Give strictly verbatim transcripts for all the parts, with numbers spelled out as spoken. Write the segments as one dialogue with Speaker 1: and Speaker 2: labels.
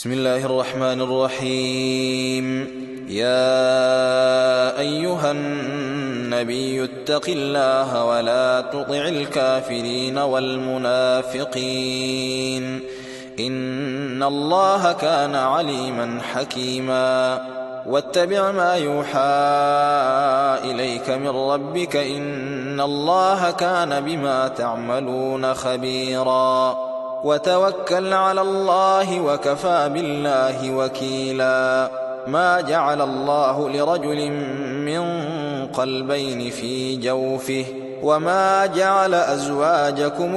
Speaker 1: بسم الله الرحمن الرحيم. يا أيها النبي اتق الله ولا تطع الكافرين والمنافقين إن الله كان عليما حكيما. واتبع ما يوحى إليك من ربك إن الله كان بما تعملون خبيرا. وتوكل على الله وكفى بالله وكيلا. ما جعل الله لرجل من قلبين في جوفه وما جعل أزواجكم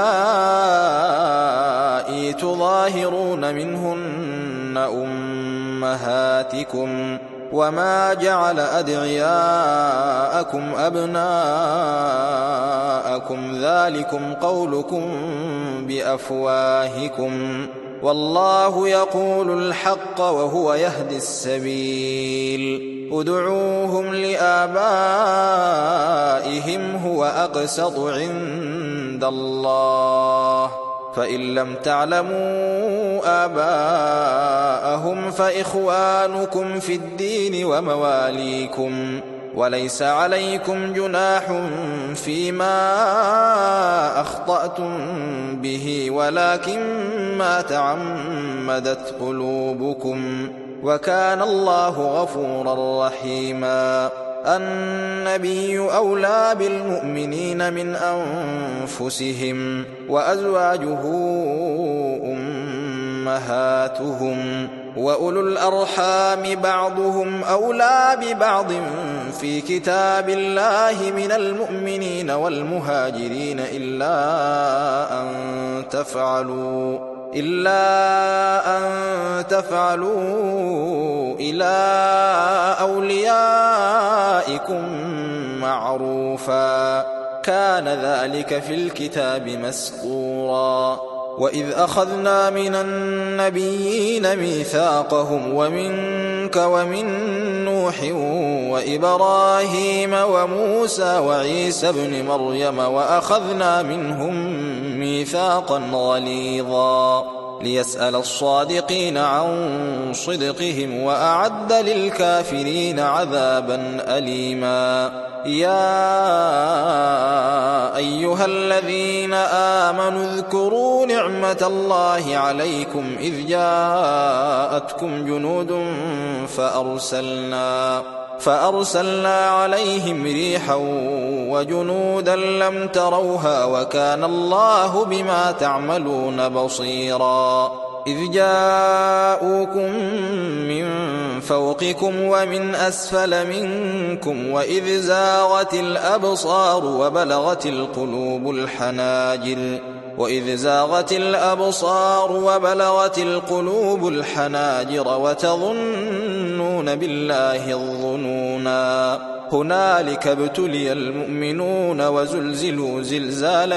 Speaker 1: اللائي تظاهرون منهن أمهاتكم وما جعل أدعياءكم أبناءكم ذلكم قولكم بأفواهكم والله يقول الحق وهو يهدي السبيل. ادعوهم لآبائهم هو أقسط عند الله فإن لم تعلموا آباءهم فإخوانكم في الدين ومواليكم وليس عليكم جناح فيما أخطأتم به ولكن ما تعمدت قلوبكم وكان الله غفورا رحيما. النبي أولى بالمؤمنين من أنفسهم وأزواجه أمهاتهم وأولو الأرحام بعضهم أولى ببعض في كتاب الله من المؤمنين والمهاجرين إلا أن تفعلوا إلا أن تفعلوا إلى أوليائكم معروفا كان ذلك في الكتاب مسطورا. وإذ أخذنا من النبيين ميثاقهم ومنك ومن نوح وإبراهيم وموسى وعيسى ابن مريم وأخذنا منهم ميثاقا غليظا ليسأل الصادقين عن صدقهم وأعد للكافرين عذابا أليما. يا أيها الذين آمنوا اذكروا نعمة الله عليكم إذ جاءتكم جنود فأرسلنا فأرسلنا عليهم ريحا وجنودا لم تروها وكان الله بما تعملون بصيرا. إذ جاءوكم من فوقكم ومن أسفل منكم وإذ زاغت الأبصار وبلغت القلوب الحناجر وإذ زاغت الأبصار وبلغت القلوب الحناجر وتظنون بالله الظنونا. هنالك ابتلي المؤمنون وزلزلوا زلزالا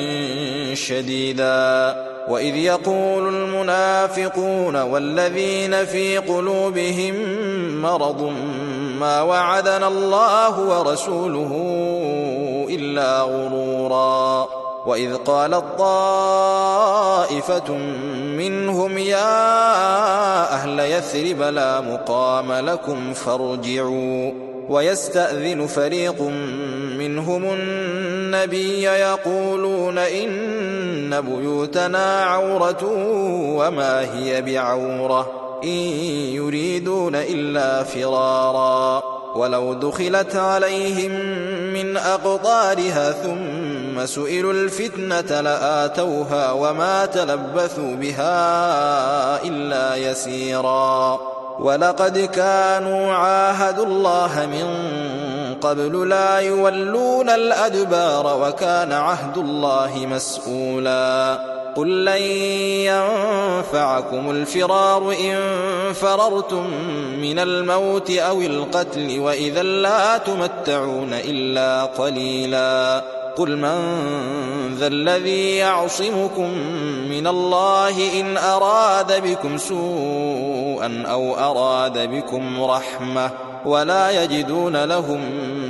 Speaker 1: شديدا. وإذ يقول المنافقون والذين في قلوبهم مرض ما وعدنا الله ورسوله إلا غرورا. وإذ قالت طائفة منهم يا أهل يثرب لا مقام لكم فارجعوا ويستأذن فريق منهم النبي يقولون إن بيوتنا عورة وما هي بعورة إن يريدون إلا فرارا ولو دخلت عليهم من أقطارها ثم سئلوا الفتنة لآتوها وما تلبثوا بها إلا يسيرا. ولقد كانوا عاهدوا الله من قبل لا يولون الأدبار وكان عهد الله مسؤولا. قل لن ينفعكم الفرار إن فررتم من الموت أو القتل وإذا لا تمتعون إلا قليلا. قل من ذا الذي يعصمكم من الله إن أراد بكم سوءا أو أراد بكم رحمة ولا يجدون لهم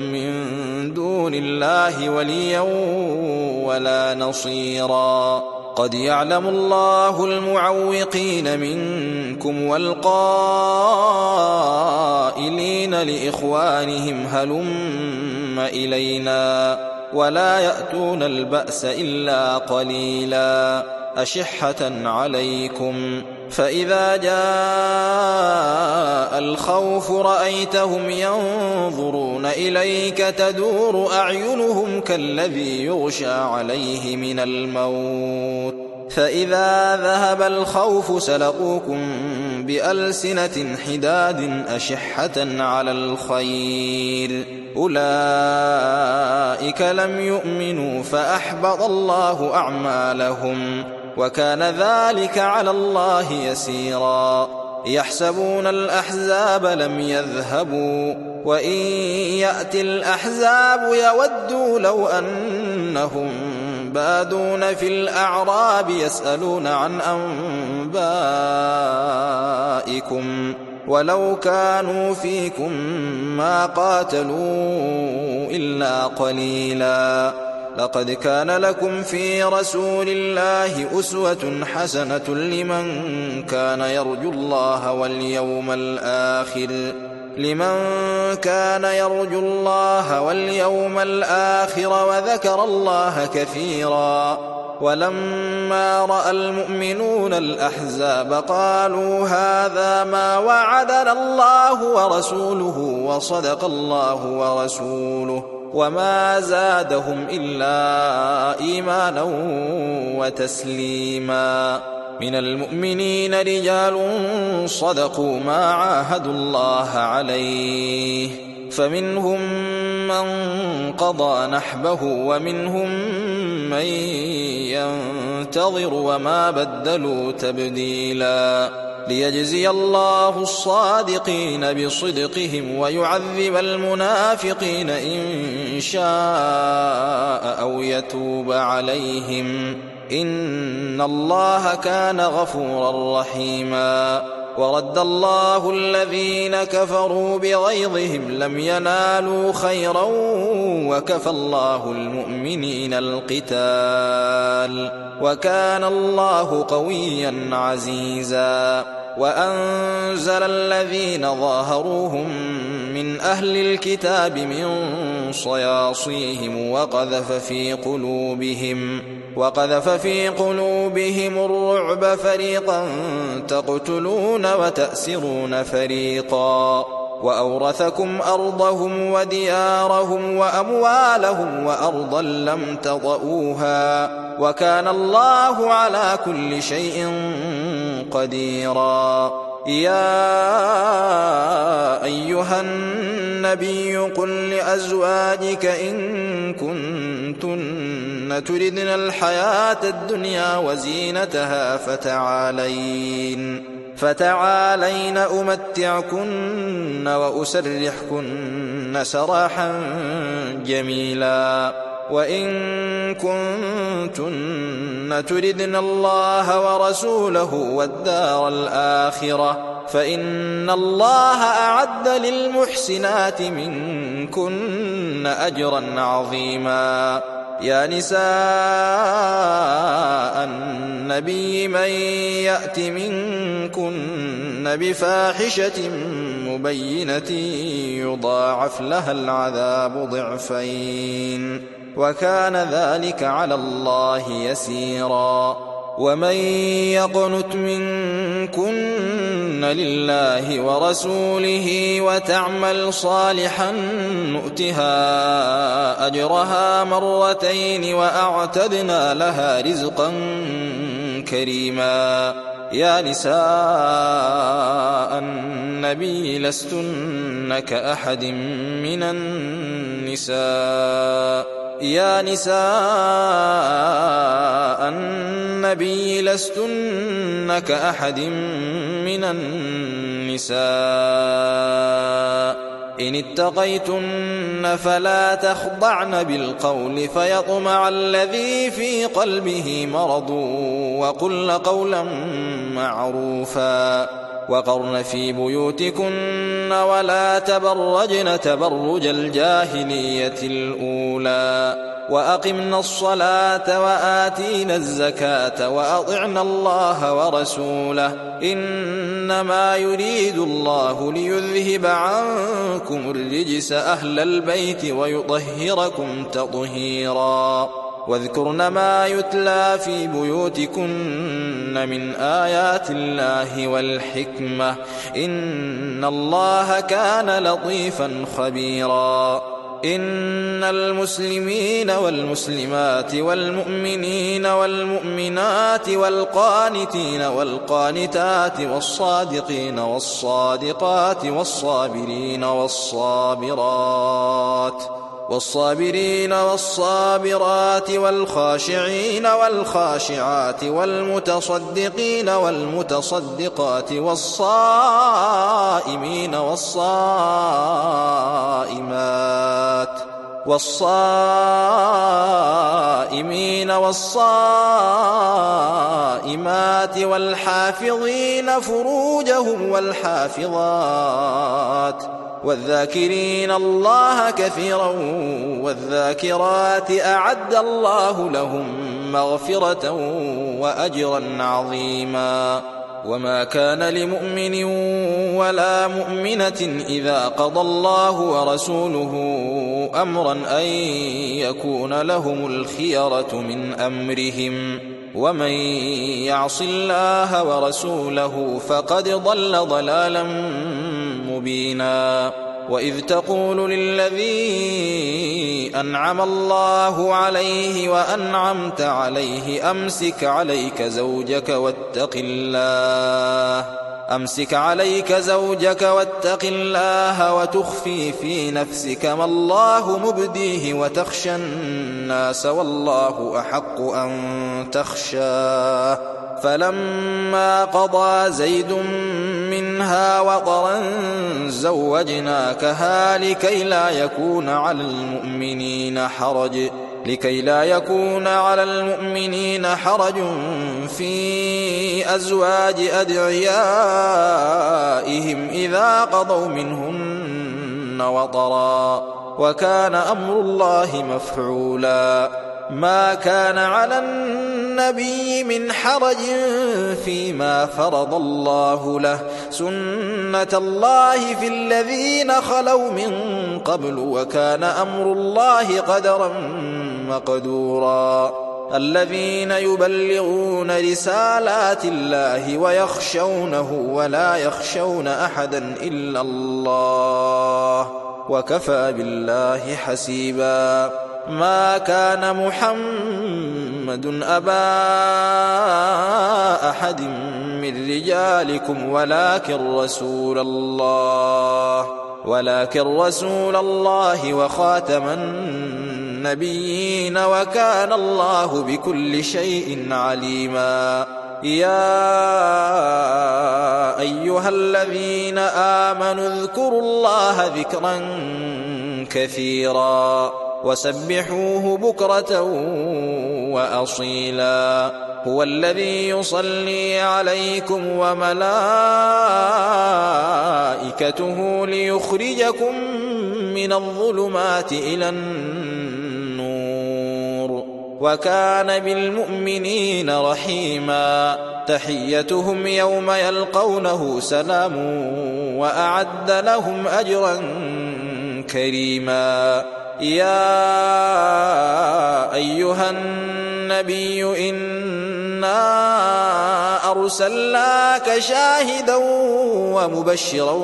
Speaker 1: من دون الله وليا ولا نصيرا. قد يعلم الله المعوقين منكم والقائلين لإخوانهم هلم إلينا ولا يأتون البأس إلا قليلا أشحة عليكم فإذا جاء الخوف رأيتهم ينظرون إليك تدور أعينهم كالذي يغشى عليه من الموت فإذا ذهب الخوف سلقوكم بألسنة حداد أشحة على الخير أولئك لم يؤمنوا فأحبط الله أعمالهم وكان ذلك على الله يسيرا يحسبون الأحزاب لم يذهبوا وإن يأتي الأحزاب يودوا لو أنهم بادون في الأعراب يسألون عن أنبائكم ولو كانوا فيكم ما قاتلوا إلا قليلا لقد كان لكم في رسول الله أسوة حسنة لمن كان يرجو الله واليوم الآخر لمن كان يرجو الله واليوم الآخر وذكر الله كثيرا ولما رأى المؤمنون الأحزاب قالوا هذا ما وعدنا الله ورسوله وصدق الله ورسوله وما زادهم إلا إيمانا وتسليما من المؤمنين رجال صدقوا ما عاهدوا الله عليه فمنهم من قضى نحبه ومنهم من ينتظر وما بدلوا تبديلا ليجزي الله الصادقين بصدقهم ويعذب المنافقين إن شاء أو يتوب عليهم إن الله كان غفورا رحيما ورد الله الذين كفروا بغيظهم لم ينالوا خيرا وكفى الله المؤمنين القتال وكان الله قويا عزيزا وأنزل الذين ظاهروهم من أهل الكتاب من صياصيهم وقذف في قلوبهم وقذف في قلوبهم الرعب فريقا تقتلون وتأسرون فريقا وأورثكم أرضهم وديارهم وأموالهم وأرضا لم تطئوها وكان الله على كل شيء قديرا يا أيها النبي قل لأزواجك إن كنتن تردن الحياة الدنيا وزينتها فتعالين فتعالين أمتعكن وأسرحكن سراحا جميلا وإن كنتن تردن الله ورسوله والدار الآخرة فإن الله أعد للمحسنات منكن أجرا عظيما يا نساء النبي من يأت منكن بفاحشة مبينة يضاعف لها العذاب ضعفين وكان ذلك على الله يسيرا ومن يقنت منكن لله ورسوله وتعمل صالحا نؤتها أجرها مرتين وأعتدنا لها رزقا كريما يا نساء النبي لستن كأحد من النساء يا نساء النبي لستن كأحد من النساء إن اتقيتن فلا تخضعن بالقول فيطمع الذي في قلبه مرض وقلن قولا معروفا وقرن في بيوتكن ولا تبرجن تبرج الجاهلية الأولى وأقمنا الصلاة وآتينا الزكاة وأطعنا الله ورسوله إنما يريد الله ليذهب عنكم الرجس أهل البيت ويطهركم تطهيرا واذكرن ما يتلى في بيوتكن من آيات الله والحكمة إن الله كان لطيفا خبيرا إن المسلمين والمسلمات والمؤمنين والمؤمنات والقانتين والقانتات والصادقين والصادقات والصابرين والصابرات والصابرين والصابرات والخاشعين والخاشعات والمتصدقين والمتصدقات والصائمين والصائمات والصائمين والصائمات والحافظين فروجهم والحافظات والذاكرين الله كثيرا والذاكرات أعد الله لهم مغفرة وأجرا عظيما وما كان لمؤمن ولا مؤمنة إذا قضى الله ورسوله أمرا أن يكون لهم الخيرة من أمرهم ومن يعص الله ورسوله فقد ضل ضلالا مبينا وإذ تقول للذي أنعم الله عليه وأنعمت عليه أمسك عليك زوجك واتق الله أمسك عليك زوجك واتق الله وتخفي في نفسك ما الله مبديه وتخشى الناس والله أحق أن تخشاه فلما قضى زيد منها وطرا زوجناكها لكي لا يكون على المؤمنين حرج لكي لا يكون على المؤمنين حرج في أزواج أدعيائهم إذا قضوا منهن وطرا وكان أمر الله مفعولا ما كان على النبي من حرج فيما فرض الله له سنة الله في الذين خلوا من قبل وكان أمر الله قدرا مقدورا الذين يبلغون رسالات الله ويخشونه ولا يخشون أحدا إلا الله وكفى بالله حسيبا ما كان محمد أبا أحد من رجالكم ولكن رسول الله ولكن رسول الله وخاتم النبيين وكان الله بكل شيء عليما يا أيها الذين آمنوا اذكروا الله ذكرا كثيرا وسبحوه بكرة وأصيلا هو الذي يصلي عليكم وملائكته ليخرجكم من الظلمات إلى النور وكان بالمؤمنين رحيما تحيتهم يوم يلقونه سلام وأعد لهم أجرا كريما يا أيها النبي إنا أرسلناك شاهدا ومبشرا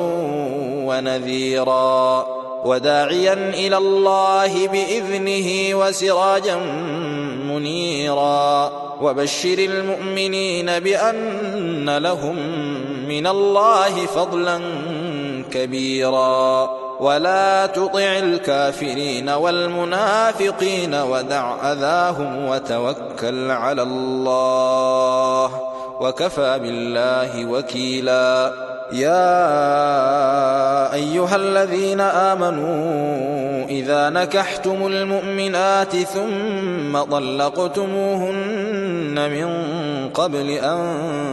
Speaker 1: ونذيرا وداعيا إلى الله بإذنه وسراجا منيرا وبشر المؤمنين بأن لهم من الله فضلا كبيرا ولا تطع الكافرين والمنافقين ودع أذاهم وتوكل على الله وكفى بالله وكيلا يا أيها الذين آمنوا إذا نكحتم المؤمنات ثم طلقتموهن من قبل أن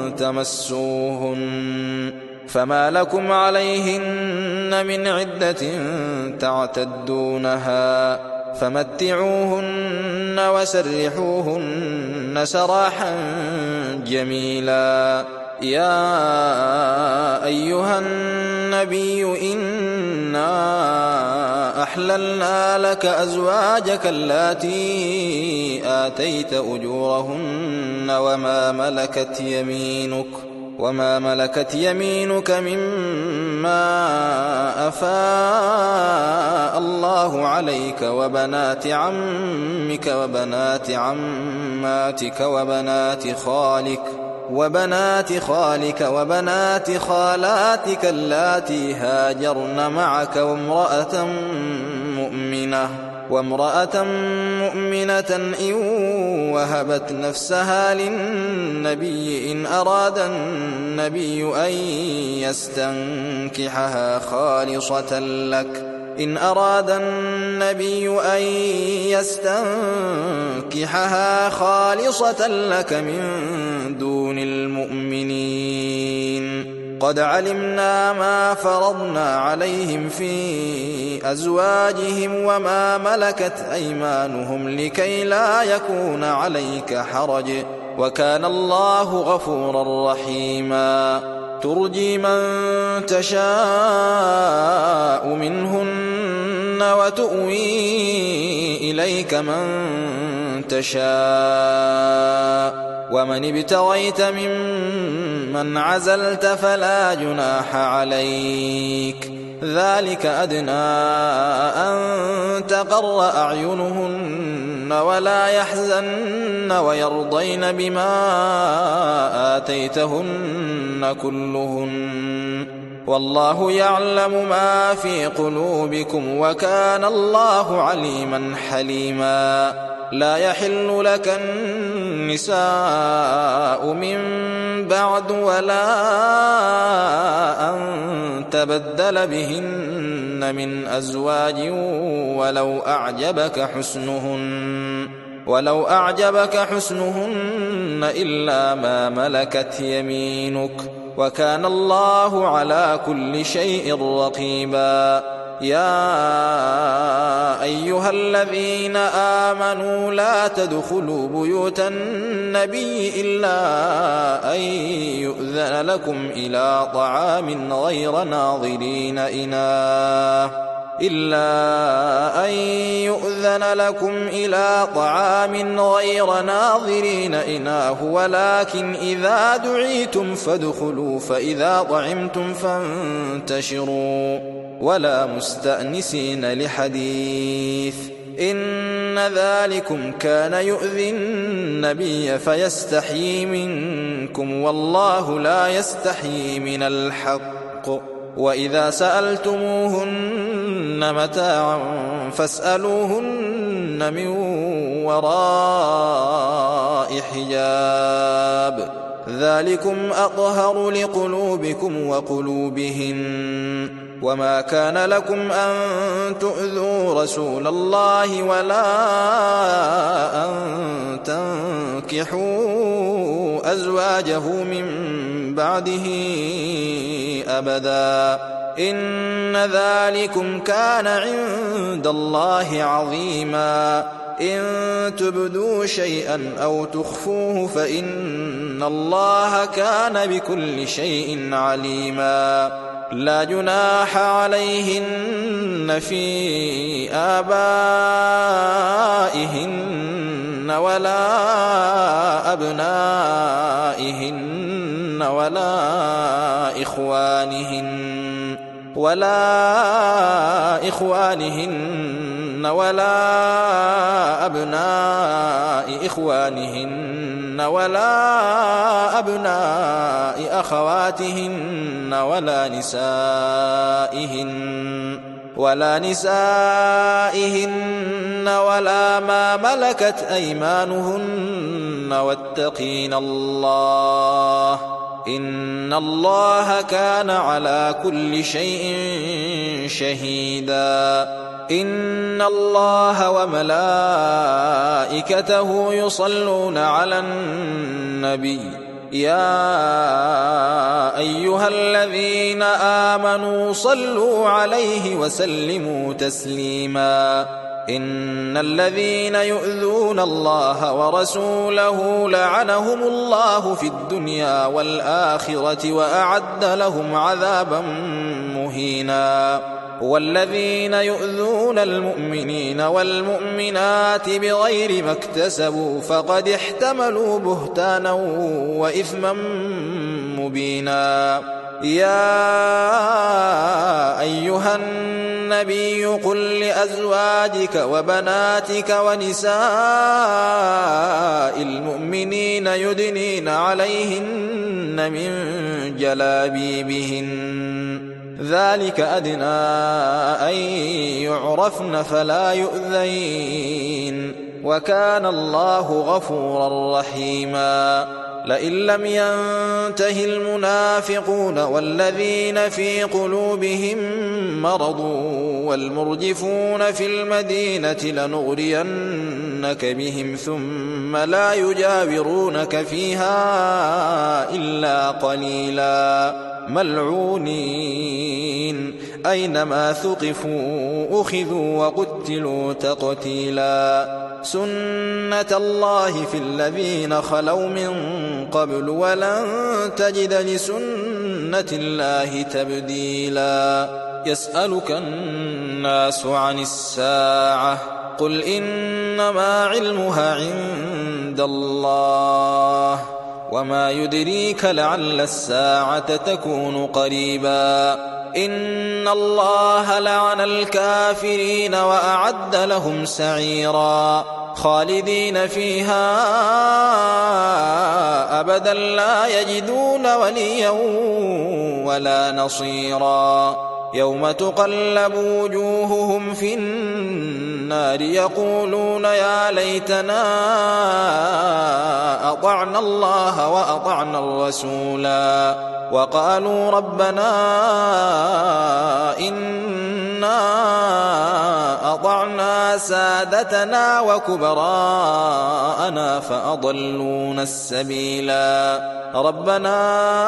Speaker 1: تمسوهن فما لكم عليهن من عدة تعتدونها فمتعوهن وسرحوهن سراحا جميلا. يا أيها النبي إنا أحللنا لك أزواجك اللاتي آتيت أجورهن وما ملكت يمينك وما ملكت يمينك مما أفاء الله عليك وبنات عمك وبنات عماتك وبنات خالك وبنات خالك وبنات خالاتك اللاتي هاجرن معك وامرأة مؤمنة وامرأة مؤمنة إن وهبت نفسها للنبي إن أراد النبي أن يستنكحها خالصة لك إن أراد النبي أن يستنكحها خالصة لك من دون المؤمنين. قد علمنا ما فرضنا عليهم في أزواجهم وما ملكت أيمانهم لكي لا يكون عليك حرج وكان الله غفورا رحيما. ترجي من تشاء منهن وتؤوي إليك من تشاء ومن ابتغيت ممن عزلت فلا جناح عليك. ذلك أدنى أن تقر أعينهن ولا يحزن ويرضين بما آتيتهن كلهن والله يعلم ما في قلوبكم وكان الله عليما حليما. لا يحل لك النساء من بعد ولا أن تبدل بهن من أزواج ولو أعجبك حسنهن ولو أعجبك حسنهن إلا ما ملكت يمينك وكان الله على كل شيء رقيبا. يا أيها الذين آمنوا لا تدخلوا بيوت النبي إلا أن يؤذن لكم إلى طعام غير ناظرين إناه إلا أن يؤذن لكم إلى طعام غير ناظرين إناه ولكن إذا دعيتم فادخلوا فإذا طعمتم فانتشروا ولا مستأنسين لحديث إن ذلكم كان يؤذي النبي فيستحيي منكم والله لا يستحيي من الحق. وإذا سألتموهن متاعا فاسألوهن من وراء حجاب ذلكم أطهر لقلوبكم وقلوبهن. وما كان لكم أن تؤذوا رسول الله ولا أن تنكحوا أزواجه من بعده أبدا إن ذلكم كان عند الله عظيما. إن تبدوا شيئا أو تخفوه فإن الله كان بكل شيء عليما. لا جناح عليهن في آبائهن ولا أبنائهن ولا إخوانهن ولا إخوانهن ولا أبناء إخوانهن ولا أبناء أخواتهن ولا نسائهن ولا نسائهن ولا ما ملكت أيمانهن واتقين الله إن الله كان على كل شيء شهيدا. إن الله وملائكته يصلون على النبي يا أيها الذين آمنوا صلوا عليه وسلموا تسليما. إن الذين يؤذون الله ورسوله لعنهم الله في الدنيا والآخرة وأعد لهم عذابا مهينا والذين يؤذون المؤمنين والمؤمنات بغير ما اكتسبوا فقد احتملوا بهتانا وإثما مبينا يا أيها النبي قل لأزواجك وبناتك ونساء المؤمنين يدنين عليهن من جلابيبهن ذلك أدنى أن يعرفن فلا يؤذين وكان الله غفورا رحيما لئن لم ينته المنافقون والذين في قلوبهم مرض والمرجفون في المدينة لنغرينك بهم ثم لا يجاورونك فيها إلا قليلا ملعونين أينما ثقفوا أخذوا وقتلوا تقتيلا سنة الله في الذين خلوا من قبل ولن تجد لسنة الله تبديلا يسألك الناس عن الساعة قل إنما علمها عند الله وما يدريك لعل الساعة تكون قريبا إن الله لعن الكافرين وأعد لهم سعيرا خالدين فيها أبدا لا يجدون وليا ولا نصيرا يوم تقلب وجوههم في النار يقولون يا ليتنا أطعنا الله وأطعنا الرسولا وقالوا ربنا إنا أطعنا سادتنا وكبراءنا فأضلونا السبيلا ربنا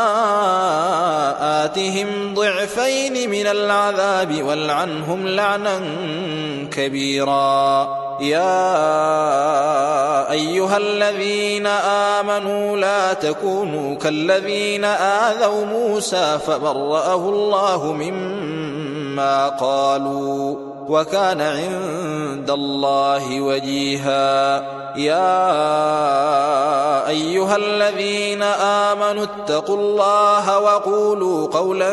Speaker 1: آتهم ضعفين من العذاب والعنهم لعنا كبيرا يا أيها الذين آمنوا لا تكونوا كالذين آذوا موسى فبرأه الله مما قالوا وكان عند الله وجيها يا أيها الذين آمنوا اتقوا الله وقولوا قولا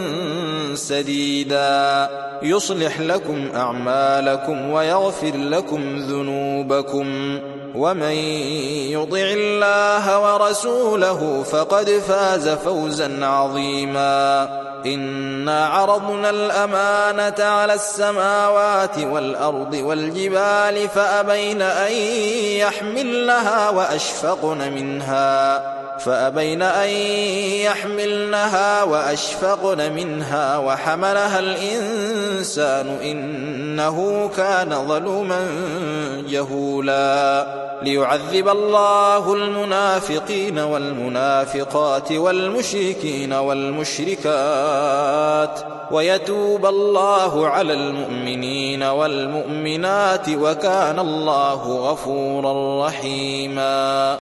Speaker 1: سديدا يصلح لكم أعمالكم ويغفر لكم ذنوبكم ومن يطع الله ورسوله فقد فاز فوزا عظيما إنا عرضنا الأمانة على السماوات والأرض والجبال فأبين أن يحملنها وأشفقن منها فأبين أن يحملنها وأشفقن منها وحملها الإنسان إنه كان ظلوما جهولا ليعذب الله المنافقين والمنافقات والمشركين والمشركات ويتوب الله على المؤمنين والمؤمنات وكان الله غفورا رحيما.